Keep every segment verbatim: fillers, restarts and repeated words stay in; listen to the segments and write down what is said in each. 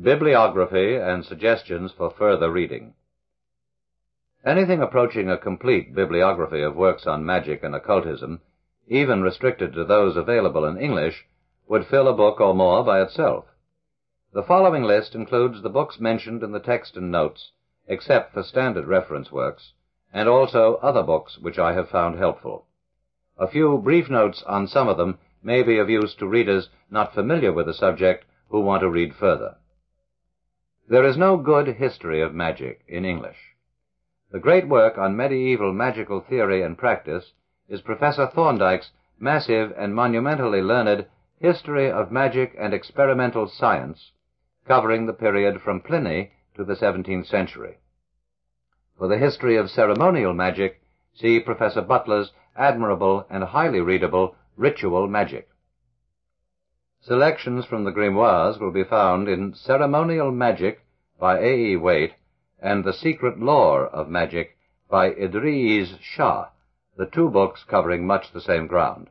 Bibliography and suggestions for further reading. Anything approaching a complete bibliography of works on magic and occultism, even restricted to those available in English, would fill a book or more by itself. The following list includes the books mentioned in the text and notes, except for standard reference works, and also other books which I have found helpful. A few brief notes on some of them may be of use to readers not familiar with the subject who want to read further. There is no good history of magic in English. The great work on medieval magical theory and practice is Professor Thorndike's massive and monumentally learned History of Magic and Experimental Science, covering the period from Pliny to the seventeenth century. For the history of ceremonial magic, see Professor Butler's admirable and highly readable Ritual Magic. Selections from the grimoires will be found in Ceremonial Magic by A E Waite and The Secret Lore of Magic by Idriz Shah, the two books covering much the same ground.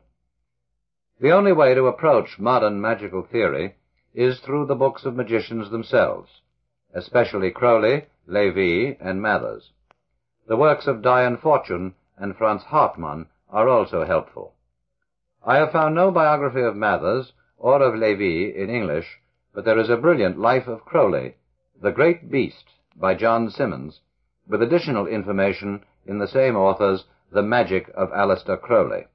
The only way to approach modern magical theory is through the books of magicians themselves, especially Crowley, Lévy, and Mathers. The works of Dian Fortune and Franz Hartmann are also helpful. I have found no biography of Mathers or of Lévy in English, but there is a brilliant Life of Crowley, The Great Beast, by John Simmons, with additional information in the same author's The Magic of Aleister Crowley.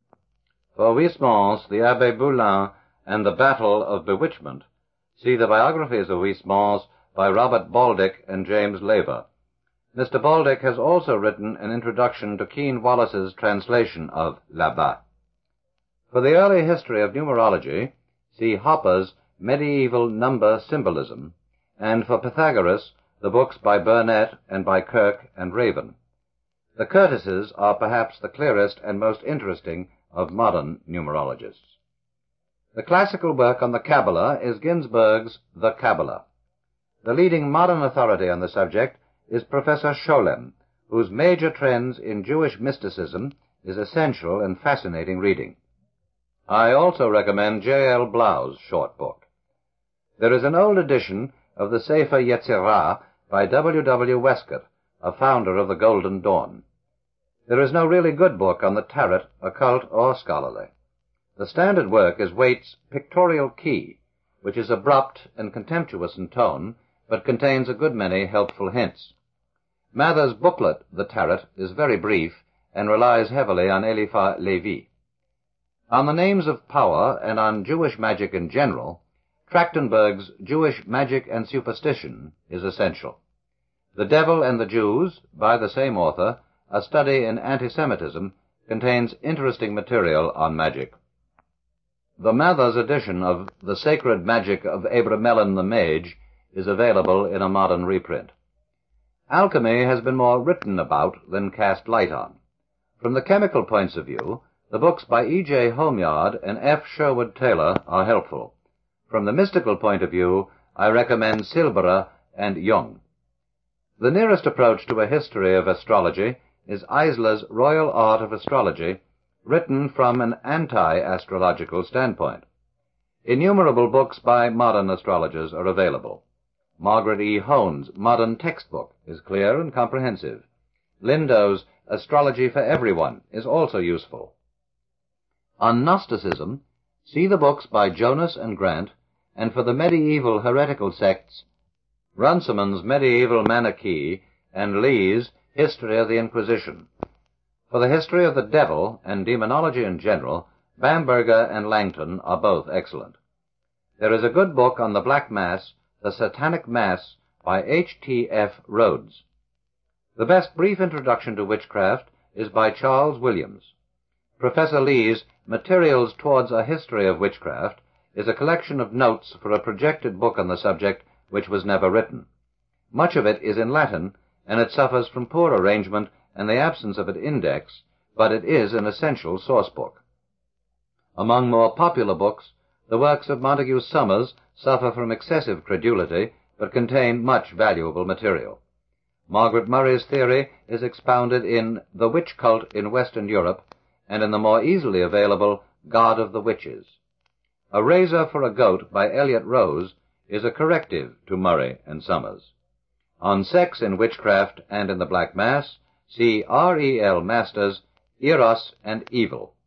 For Huysmans, the Abbé Boulin, and The Battle of Bewitchment, see the biographies of Huysmans by Robert Baldick and James Laver. Mister Baldick has also written an introduction to Kean Wallace's translation of Là-Bas. For the early history of numerology, see Hopper's Medieval Number Symbolism, and for Pythagoras, the books by Burnett and by Kirk and Raven. The Curtises are perhaps the clearest and most interesting of modern numerologists. The classical work on the Kabbalah is Ginsberg's The Kabbalah. The leading modern authority on the subject is Professor Scholem, whose Major Trends in Jewish Mysticism is essential and fascinating reading. I also recommend J L Blau's short book. There is an old edition of the Sefer Yetzirah by W W Westcott, a founder of the Golden Dawn. There is no really good book on the tarot, occult, or scholarly. The standard work is Waite's Pictorial Key, which is abrupt and contemptuous in tone, but contains a good many helpful hints. Mather's booklet, The Tarot, is very brief and relies heavily on Eliphas Lévy. On the names of power and on Jewish magic in general, Trachtenberg's Jewish Magic and Superstition is essential. The Devil and the Jews, by the same author, a study in anti-Semitism, contains interesting material on magic. The Mathers edition of The Sacred Magic of Abramelin the Mage is available in a modern reprint. Alchemy has been more written about than cast light on. From the chemical points of view, the books by E J Homeyard and F. Sherwood Taylor are helpful. From the mystical point of view, I recommend Silbera and Jung. The nearest approach to a history of astrology is Eisler's Royal Art of Astrology, written from an anti-astrological standpoint. Innumerable books by modern astrologers are available. Margaret E. Hone's Modern Textbook is clear and comprehensive. Lindau's Astrology for Everyone is also useful. On Gnosticism, see the books by Jonas and Grant, and for the medieval heretical sects, Runciman's Medieval Manichae and Lee's History of the Inquisition. For the history of the devil and demonology in general, Bamberger and Langton are both excellent. There is a good book on the Black Mass, The Satanic Mass, by H T F Rhodes. The best brief introduction to witchcraft is by Charles Williams. Professor Lee's Materials Towards a History of Witchcraft is a collection of notes for a projected book on the subject which was never written. Much of it is in Latin, and it suffers from poor arrangement and the absence of an index, but it is an essential source book. Among more popular books, the works of Montague Summers suffer from excessive credulity, but contain much valuable material. Margaret Murray's theory is expounded in The Witch Cult in Western Europe, and in the more easily available God of the Witches. A Razor for a Goat by Elliot Rose is a corrective to Murray and Summers. On Sex in Witchcraft and in the Black Mass, see R E L Masters' Eros and Evil.